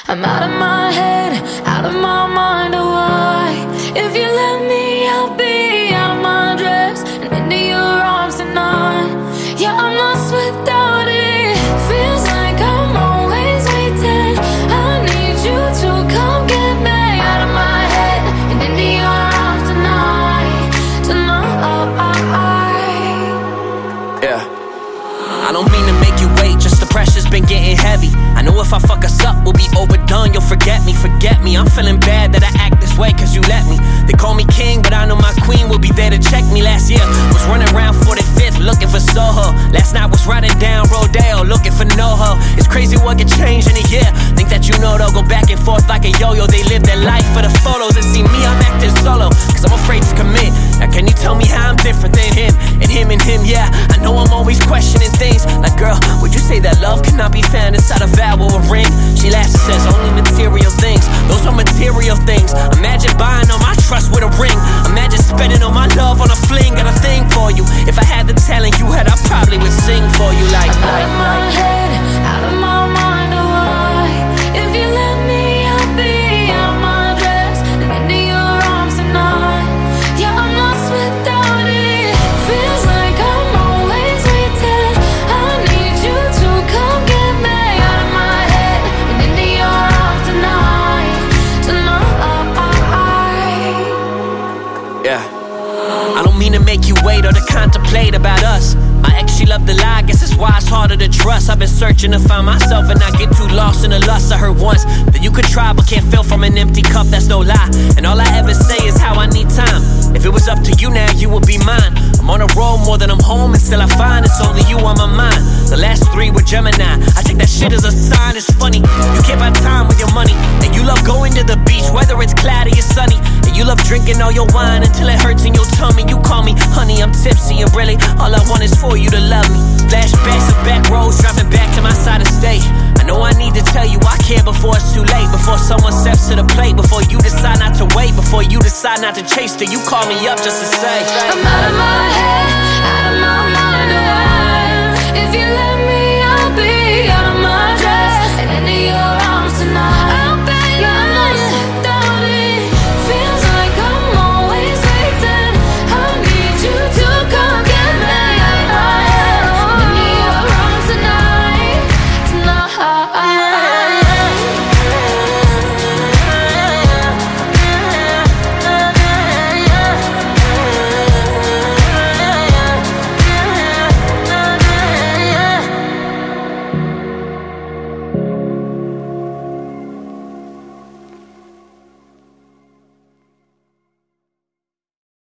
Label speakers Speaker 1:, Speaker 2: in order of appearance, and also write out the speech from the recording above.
Speaker 1: I'm out of my head, out of my mind, oh why? If you let me, I'll be out of my dress and into your arms tonight. Yeah, I'm lost without it. Feels like I'm always waiting. I need you to come get me out of my head and into your arms tonight.
Speaker 2: Yeah. I don't mean to make you wait, just the pressure's been getting heavy. I know if I fuck us up, we'll be overdone. You'll forget me. I'm feeling bad that I act this way cause you let me. They call me king, but I know my queen will be there to check me. Last year, was running around 45th looking for Soho. Last night was riding down Rodeo looking for NoHo. It's crazy what can change in a year. Think that you know they'll go back and forth like a yo-yo. They live their life for the photos and see me, I'm acting solo cause I'm afraid to commit. Now can you tell me how I'm different than him? And him, yeah. I know I'm always questioning things like, girl, would you say that love cannot be found inside a vow or a ring? She laughs and says only material things. Those are material things. Imagine buying all my trust with a ring. Imagine spending all my love on a fling. Got a thing for you. If I had the talent you had, I probably would sing for you like
Speaker 1: I'm out of my head, out of my mind, oh why? If you let me, I'll be out of my dress and into your arms tonight. Yeah, I'm lost without it. Feels like I'm always waiting. I need you to come get me out of my head and into your arms tonight.
Speaker 2: Yeah. I don't mean to make you wait or to contemplate about us. My ex, she loved to lie, I guess it's why it's harder to trust. I've been searching to find myself and not get too lost in the lust. I heard once that you could try but can't fill from an empty cup, that's no lie. And all I ever say is how I need time. If it was up to you now, you would be mine. I'm on a roll more than I'm home and still I find it's only you on my mind. The last three were Gemini, I take that shit as a sign. It's funny, you can't buy time with your money. And you love going to the beach, whether it's cloudy or sunny. And you love drinking all your wine until it hurts in your tummy. You call me honey, I'm tipsy and really all I want is for you to love me. Flashbacks of back roads, driving back to my side of state. I know I need to tell you I care before it's too late. Before someone steps to the plate, before you decide not to wait, before you decide not to chase till you call me up just to say
Speaker 1: I'm out of my head, out of my mind, oh why? If you let me